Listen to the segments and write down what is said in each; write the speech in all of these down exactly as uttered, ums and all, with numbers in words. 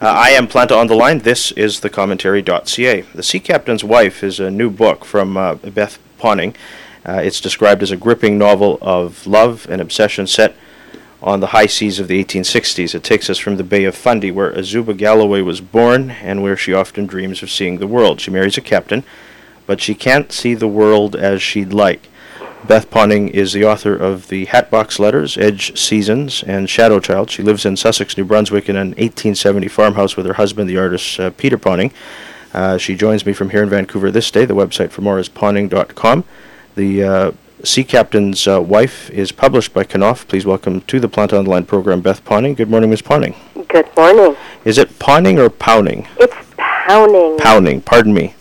Uh, I am Planta on the Line. This is the commentary dot c a. The Sea Captain's Wife is a new book from uh, Beth Ponning. Uh, it's described as a gripping novel of love and obsession set on the high seas of the eighteen sixties. It takes us from the Bay of Fundy, where Azuba Galloway was born and where she often dreams of seeing the world. She marries a captain, but she can't see the world as she'd like. Beth Ponning is the author of the Hatbox Letters, Edge Seasons, and Shadow Child. She lives in Sussex, New Brunswick, in an eighteen seventy farmhouse with her husband, the artist uh, Peter Ponning. Uh, she joins me from here in Vancouver this day. The website for more is ponning dot com. The uh, Sea Captain's uh, Wife is published by Knopf. Please welcome to the Planta on the Line program, Beth Ponning. Good morning, Miz Ponning. Good morning. Is it Ponning or Powning? It's Powning. Powning, pardon me.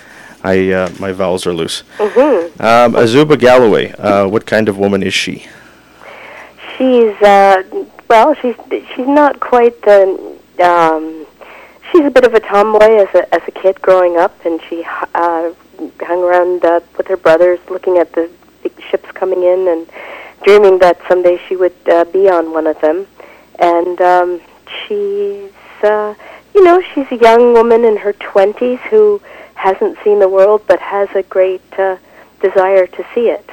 I uh, my vowels are loose. Mm-hmm. Um, Azuba Galloway, uh, what kind of woman is she? She's uh, well, she's she's not quite the. Um, she's a bit of a tomboy as a as a kid growing up, and she uh, hung around uh, with her brothers, looking at the big ships coming in, and dreaming that someday she would uh, be on one of them. And um, she's, uh, you know, she's a young woman in her twenties who hasn't seen the world but has a great uh, desire to see it.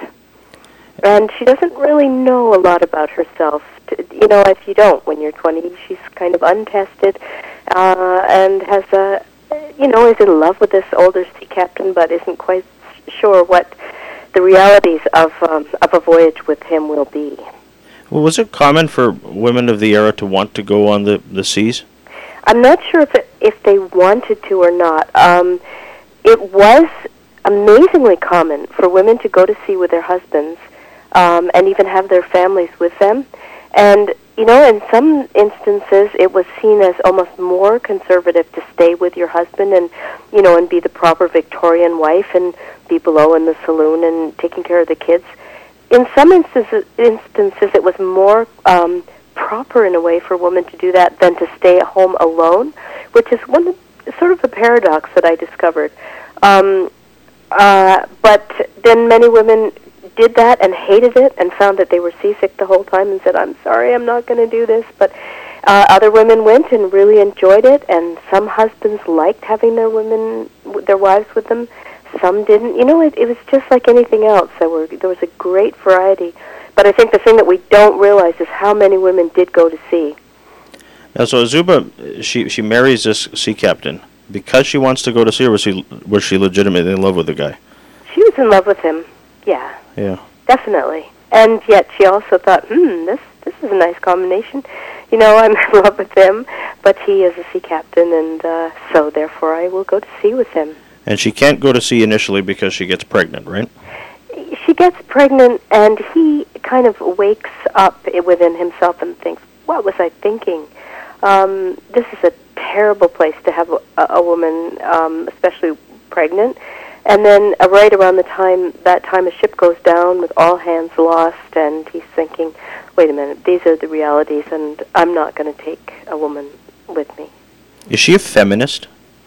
And she doesn't really know a lot about herself. You know, if you don't when you're twenty, she's kind of untested uh, and has a, you know, is in love with this older sea captain but isn't quite sure what the realities of um, of a voyage with him will be. Well, was it common for women of the era to want to go on the, the seas? I'm not sure if it, if they wanted to or not. Um, It was amazingly common for women to go to sea with their husbands um, and even have their families with them. And, you know, in some instances it was seen as almost more conservative to stay with your husband and, you know, and be the proper Victorian wife and be below in the saloon and taking care of the kids. In some instances, instances it was more um, proper in a way for a woman to do that than to stay at home alone, which is one of sort of a paradox that I discovered. Um, uh, but then many women did that and hated it and found that they were seasick the whole time and said, I'm sorry, I'm not going to do this. But uh, other women went and really enjoyed it, and some husbands liked having their women, their wives with them. Some didn't. You know, it, it was just like anything else. There were there was a great variety. But I think the thing that we don't realize is how many women did go to sea. Now, so Azuba, she she marries this sea captain because she wants to go to sea, or was she was she legitimately in love with the guy? She was in love with him. Yeah. Yeah. Definitely. And yet she also thought, hmm, this this is a nice combination. You know, I'm in love with him, but he is a sea captain, and uh, so therefore I will go to sea with him. And she can't go to sea initially because she gets pregnant, right? She gets pregnant, and he kind of wakes up within himself and thinks, what was I thinking? Um, this is a terrible place to have a, a woman, um, especially pregnant. And then uh, right around the time, that time a ship goes down with all hands lost, and he's thinking, wait a minute, these are the realities, and I'm not going to take a woman with me. Is she a feminist?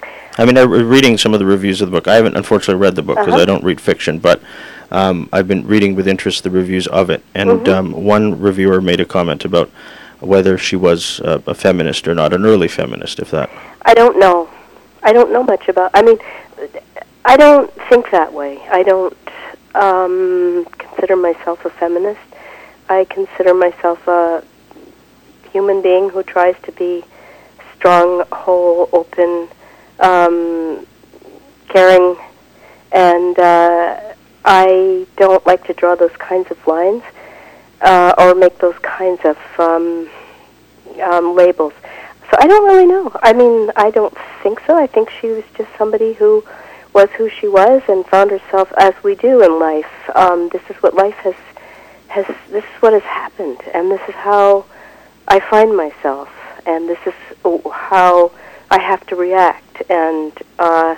I mean, I'm reading some of the reviews of the book. I haven't, unfortunately, read the book because uh-huh. I don't read fiction, but um, I've been reading with interest the reviews of it. And mm-hmm. um, one reviewer made a comment about whether she was uh, a feminist or not, an early feminist, if that. I don't know. I don't know much about, I mean, I don't think that way. I don't um, consider myself a feminist. I consider myself a human being who tries to be strong, whole, open, um, caring, and uh, I don't like to draw those kinds of lines uh, or make those kinds of um, um, labels. So I don't really know. I mean, I don't think so. I think she was just somebody who was who she was and found herself as we do in life. Um, this is what life has, has, this is what has happened, and this is how I find myself, and this is how I have to react, and uh,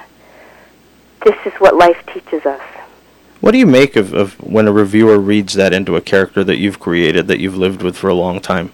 this is what life teaches us. What do you make of, of when a reviewer reads that into a character that you've created, that you've lived with for a long time?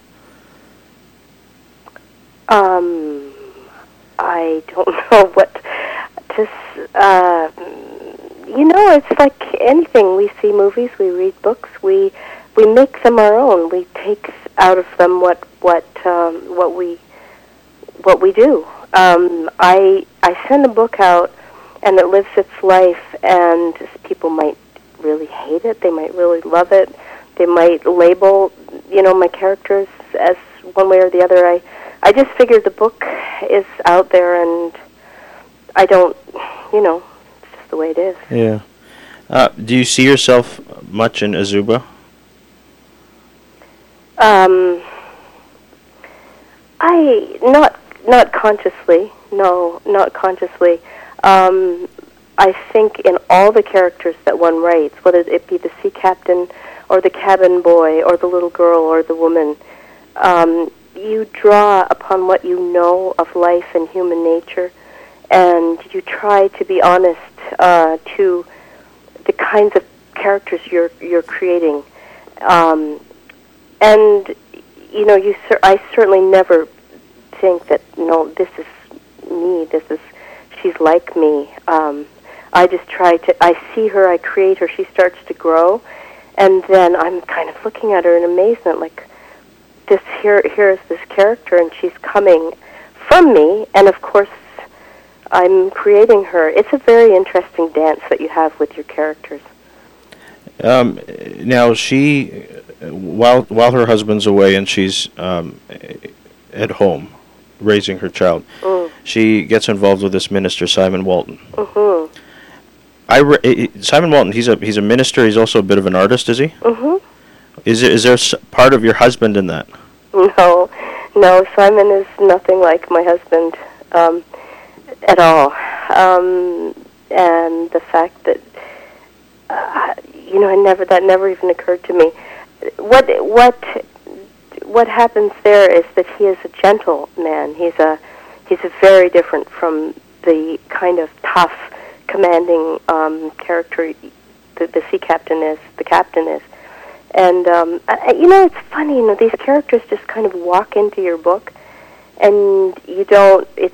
Um, I don't know what to, uh, you know, it's like anything. We see movies, we read books, we we make them our own. We take out of them what what um, what we what we do. Um, I I send a book out, and it lives its life, and people might really hate it. They might really love it. They might label, you know, my characters as one way or the other. I, I just figured the book is out there, and I don't, you know, it's just the way it is. Yeah. Uh, do you see yourself much in Azuba? Um, I not not consciously. No, not consciously. Um, I think in all the characters that one writes, whether it be the sea captain or the cabin boy or the little girl or the woman, um, you draw upon what you know of life and human nature, and you try to be honest uh, to the kinds of characters you're you're creating. Um, and you know, you cer- I certainly never think that no, this is me. This is she's like me. Um, I just try to. I see her. I create her. She starts to grow, and then I'm kind of looking at her in amazement, like this. Here, here is this character, and she's coming from me, and of course, I'm creating her. It's a very interesting dance that you have with your characters. Um, now she, while while her husband's away and she's um, at home raising her child, mm. she gets involved with this minister Simon Walton. Mm-hmm. I re- Simon Walton. He's a he's a minister. He's also a bit of an artist, is he? Mm-hmm. Is there, is there s- part of your husband in that? No, no. Simon is nothing like my husband um, at all. Um, and the fact that uh, you know, I never that never even occurred to me. What what what happens there is that he is a gentle man. He's a he's a very different from the kind of tough, commanding um, character the, the sea captain is, the captain is. And, um, I, you know, it's funny, you know, these characters just kind of walk into your book, and you don't, it's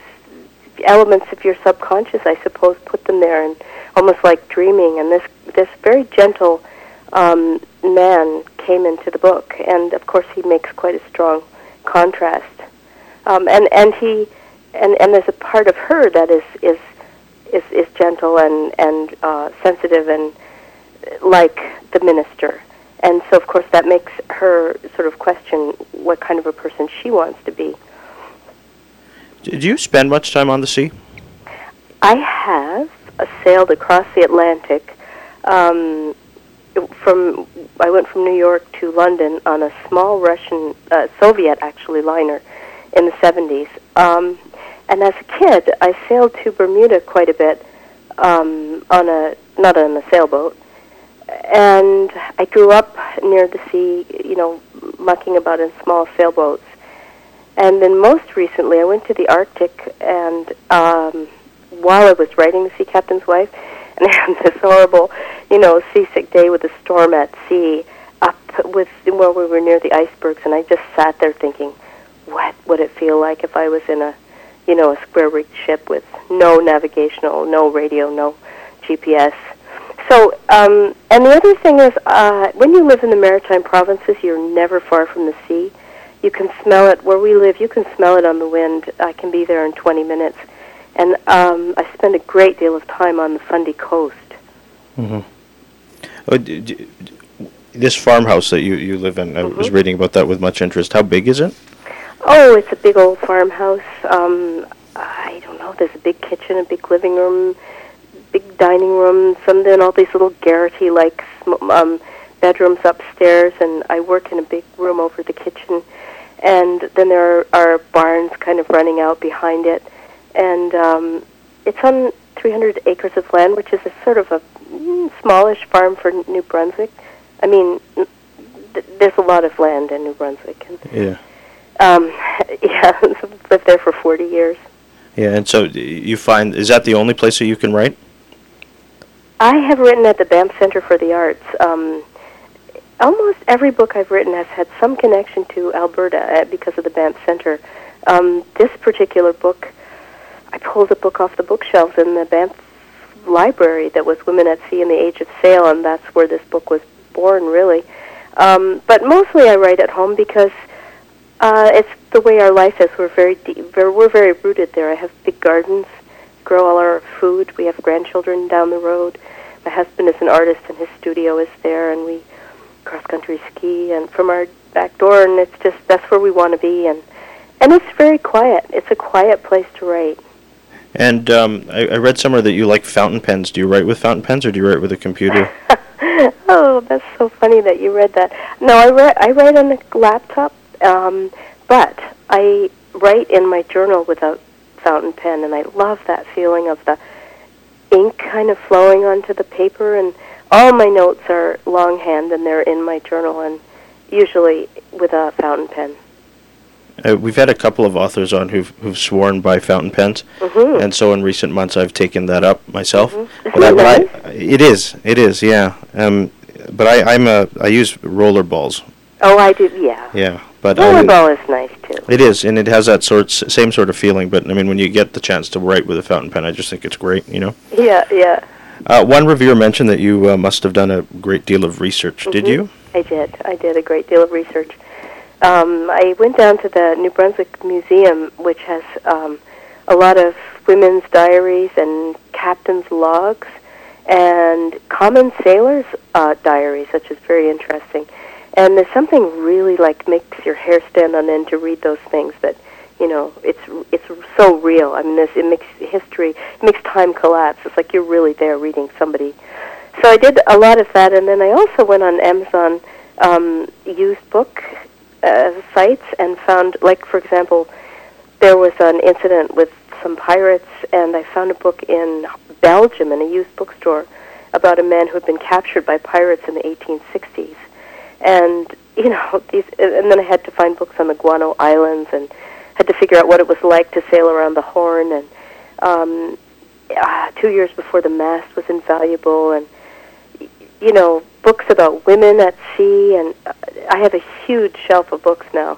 elements of your subconscious, I suppose, put them there, and almost like dreaming, and this, this very gentle um, man came into the book, and of course he makes quite a strong contrast. Um, and, and he, and, and there's a part of her that is, is is is gentle and and uh, sensitive and like the minister, and so of course that makes her sort of question what kind of a person she wants to be. Did you spend much time on the sea? I have uh, sailed across the Atlantic. Um, from I went from New York to London on a small Russian uh, Soviet actually liner in the seventies. Um, And as a kid, I sailed to Bermuda quite a bit um, on a not on a sailboat, and I grew up near the sea, you know, mucking about in small sailboats. And then most recently, I went to the Arctic, and um, while I was writing The Sea Captain's Wife, and I had this horrible, you know, seasick day with a storm at sea, up with where we were near the icebergs, and I just sat there thinking, what would it feel like if I was in a you know, a square-rigged ship with no navigational, no radio, no G P S. So, um, and the other thing is, uh, when you live in the maritime provinces, you're never far from the sea. You can smell it. Where we live, you can smell it on the wind. I can be there in twenty minutes. And um, I spend a great deal of time on the Fundy Coast. Mm-hmm. Oh, d- d- d- this farmhouse that you, you live in, I mm-hmm. was reading about that with much interest. How big is it? Oh, it's a big old farmhouse. Um, I don't know. There's a big kitchen, a big living room, big dining room. Some then all these little garrety-like um, bedrooms upstairs, and I work in a big room over the kitchen. And then there are, are barns kind of running out behind it, and um, it's on three hundred acres of land, which is a sort of a mm, smallish farm for New Brunswick. I mean, th- there's a lot of land in New Brunswick. And, yeah. Um, yeah, lived there for forty years. Yeah, and so you find, is that the only place that you can write? I have written at the Banff Centre for the Arts. Um, almost every book I've written has had some connection to Alberta because of the Banff Centre. Um, this particular book, I pulled a book off the bookshelves in the Banff Library that was Women at Sea in the Age of Sail, and that's where this book was born, really. Um, but mostly I write at home because Uh, it's the way our life is. We're very deep, very, we're very rooted there. I have big gardens, grow all our food. We have grandchildren down the road. My husband is an artist, and his studio is there, and we cross-country ski and from our back door, and it's just, that's where we want to be, and and it's very quiet. It's a quiet place to write. And um, I, I read somewhere that you like fountain pens. Do you write with fountain pens, or do you write with a computer? Oh, that's so funny that you read that. No, I write, I write on a laptop, um, but I write in my journal with a fountain pen, and I love that feeling of the ink kind of flowing onto the paper, and all my notes are longhand, and they're in my journal, and usually with a fountain pen. Uh, we've had a couple of authors on who've, who've sworn by fountain pens, mm-hmm. and so in recent months I've taken that up myself. Mm-hmm. But I, nice? I, it is, it is, yeah. Um, but I, I'm a, I use roller balls. Oh, I do, yeah. Yeah, but rollerball is nice too. It is, and it has that sort, same sort of feeling. But I mean, when you get the chance to write with a fountain pen, I just think it's great, you know. Yeah, yeah. Uh, one reviewer mentioned that you uh, must have done a great deal of research. Mm-hmm. Did you? I did. I did a great deal of research. Um, I went down to the New Brunswick Museum, which has um, a lot of women's diaries and captains' logs and common sailors' uh, diaries, which is very interesting. And there's something really like makes your hair stand on end to read those things. That, you know, it's it's so real. I mean, this, it makes history, it makes time collapse. It's like you're really there reading somebody. So I did a lot of that, and then I also went on Amazon um, used book uh, sites and found, like, for example, there was an incident with some pirates, and I found a book in Belgium in a used bookstore about a man who had been captured by pirates in the eighteen sixties. And, you know, these, and then I had to find books on the Guano Islands and had to figure out what it was like to sail around the Horn. And um, uh, two years before the mast was invaluable. And, you know, books about women at sea. And uh, I have a huge shelf of books now.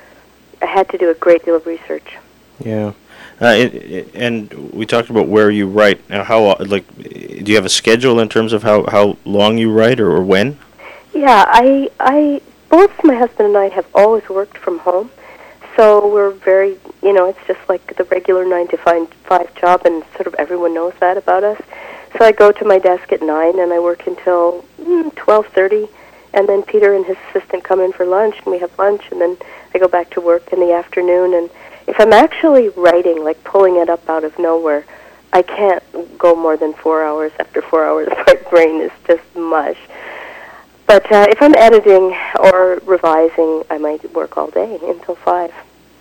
I had to do a great deal of research. Yeah. Uh, it, it, and we talked about where you write. Now, how, like, do you have a schedule in terms of how, how long you write or, or when? Yeah, I, I, both my husband and I have always worked from home, so we're very, you know, it's just like the regular nine to five, five job, and sort of everyone knows that about us. So I go to my desk at nine, and I work until mm, twelve thirty, and then Peter and his assistant come in for lunch, and we have lunch, and then I go back to work in the afternoon. And if I'm actually writing, like pulling it up out of nowhere, I can't go more than four hours. After four hours, my brain is just mush. But uh, if I'm editing or revising, I might work all day until five.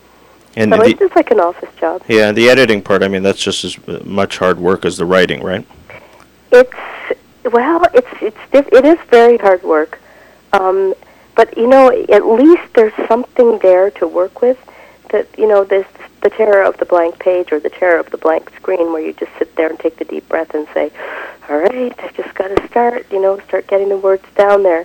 And so the, it's just like an office job. Yeah, the editing part, I mean, that's just as much hard work as the writing, right? It's, well, it's it's diff- it is very hard work. Um, but, you know, at least there's something there to work with. That, you know, there's the terror of the blank page or the terror of the blank screen where you just sit there and take the deep breath and say, all right, I've just got to start, you know, start getting the words down there.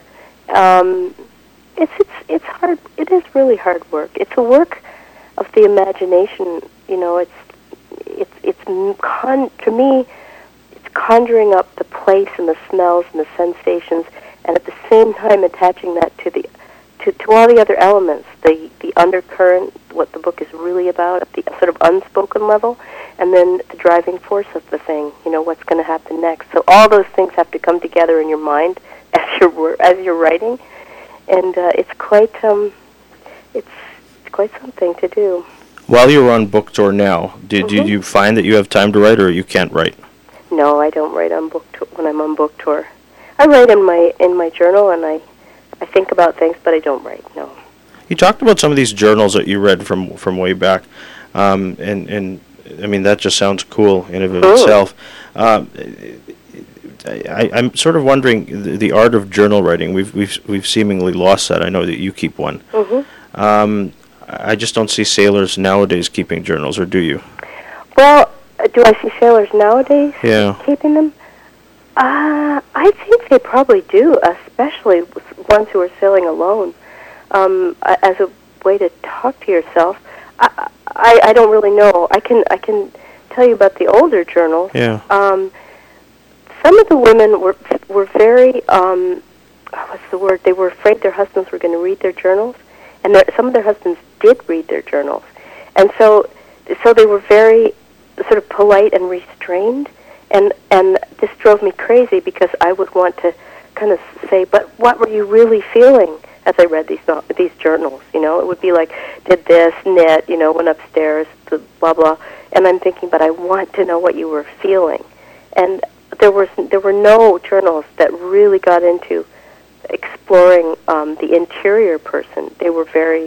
Um, it's, it's, it's hard. It is really hard work. It's a work of the imagination, you know, it's, it's, it's con- to me, it's conjuring up the place and the smells and the sensations, and at the same time attaching that to the To, to all the other elements, the, the undercurrent, what the book is really about, at the sort of unspoken level, and then the driving force of the thing, you know, what's going to happen next. So all those things have to come together in your mind as you're, as you're writing, and uh, it's quite um, it's, it's quite something to do. While you're on book tour now, did, Mm-hmm. did you find that you have time to write or you can't write? No, I don't write on book tour when I'm on book tour. I write in my in my journal, and I I think about things, but I don't write, no. You talked about some of these journals that you read from from way back, um, and, and I mean, that just sounds cool in and of Ooh. itself. Um, I, I'm sort of wondering, the, the art of journal writing, we've, we've, we've seemingly lost that. I know that you keep one. Mm-hmm. Um, I just don't see sailors nowadays keeping journals, or do you? Well, do I see sailors nowadays Yeah. keeping them? Uh, I think they probably do, especially ones who are sailing alone, um, as a way to talk to yourself. I, I, I don't really know. I can I can tell you about the older journals. Yeah. Um, some of the women were were very um, what's the word? They were afraid their husbands were going to read their journals, and their, some of their husbands did read their journals, and so so they were very sort of polite and restrained, and and this drove me crazy because I would want to kind of say, but what were you really feeling as I read these no- these journals? You know, it would be like, did this, knit, you know, went upstairs, blah blah, and I'm thinking, but I want to know what you were feeling, and there was there were no journals that really got into exploring um, the interior person. They were very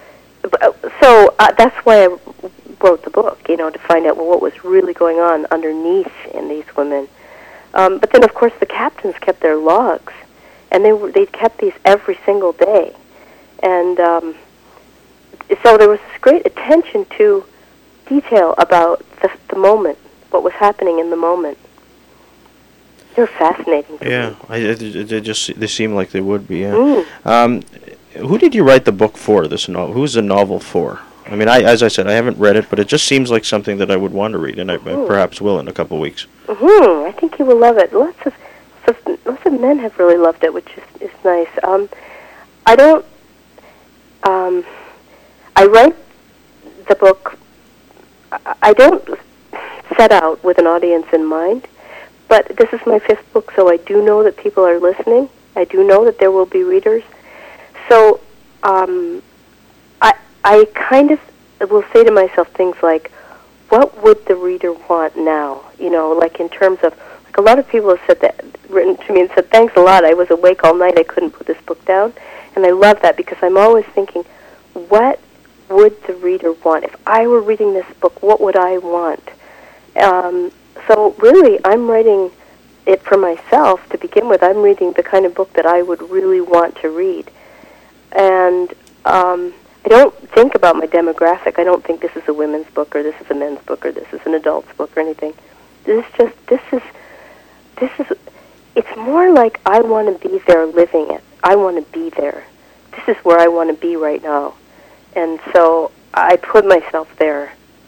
so uh, that's why I wrote the book, you know, to find out well, what was really going on underneath in these women. Um, but then, of course, the captains kept their logs, and they were, they kept these every single day, and um, so there was this great attention to detail about the, the moment, what was happening in the moment. They're fascinating to Yeah, me. I, they, they just they seem like they would be. Yeah. Mm. Um, who did you write the book for? This novel. Who's the novel for? I mean, I as I said, I haven't read it, but it just seems like something that I would want to read, and I, Mm. I perhaps will in a couple of weeks. Mm-hmm. I think you will love it. Lots of lots of men have really loved it, which is is nice. Um, I don't. Um, I write the book. I, I don't set out with an audience in mind. But this is my fifth book, so I do know that people are listening. I do know that there will be readers. So um, I I kind of will say to myself things like, what would the reader want now? You know, like in terms of, like a lot of people have said that, written to me and said, thanks a lot, I was awake all night, I couldn't put this book down. And I love that because I'm always thinking, what would the reader want? If I were reading this book, what would I want? Um, So really, I'm writing it for myself to begin with. I'm reading the kind of book that I would really want to read. And um, I don't think about my demographic. I don't think this is a women's book or this is a men's book or this is an adult's book or anything. This is just, this is, this is, it's more like I want to be there living it. I want to be there. This is where I want to be right now. And so I put myself there.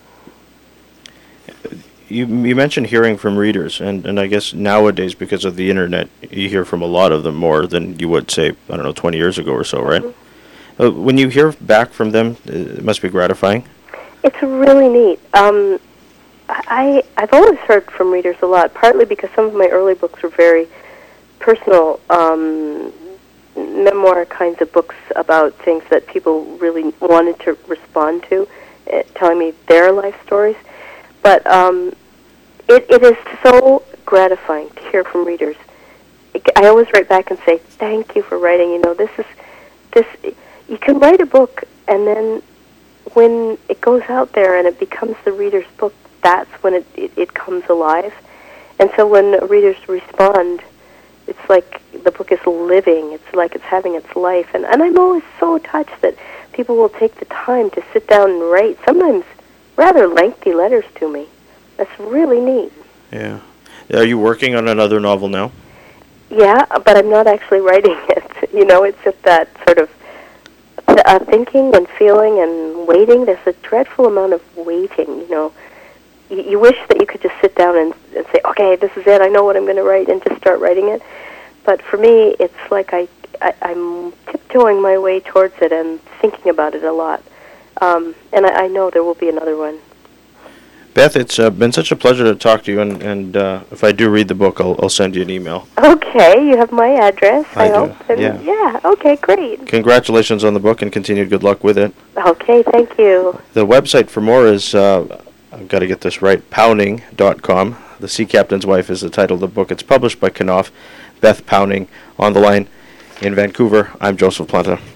You you mentioned hearing from readers, and, and I guess nowadays, because of the internet, you hear from a lot of them more than you would, say, I don't know, twenty years ago or so, right? Mm-hmm. Uh, when you hear back from them, it must be gratifying. It's really neat. Um, I, I've always heard from readers a lot, partly because some of my early books were very personal, um, memoir kinds of books about things that people really wanted to respond to, uh, telling me their life stories. But um, it, it is so gratifying to hear from readers. I always write back and say, thank you for writing. You know, this is, this, you can write a book, and then when it goes out there and it becomes the reader's book, that's when it, it, it comes alive. And so when readers respond, it's like the book is living. It's like it's having its life. And, and I'm always so touched that people will take the time to sit down and write, sometimes rather lengthy letters to me. That's really neat. Yeah. Are you working on another novel now? Yeah, but I'm not actually writing it. You know, it's just that sort of uh, thinking and feeling and waiting. There's a dreadful amount of waiting, you know. You, you wish that you could just sit down and, and say, okay, this is it, I know what I'm going to write, and just start writing it. But for me, it's like I, I, I'm tiptoeing my way towards it and thinking about it a lot. Um, and I, I know there will be another one. Beth, it's uh, been such a pleasure to talk to you, and, and uh, if I do read the book, I'll, I'll send you an email. Okay, you have my address, I, I do, hope. And yeah. Yeah, okay, great. Congratulations on the book, and continued good luck with it. Okay, thank you. The website for more is, uh, I've got to get this right, Powning dot com. The Sea Captain's Wife is the title of the book. It's published by Knopf. Beth Powning on the line in Vancouver. I'm Joseph Planta.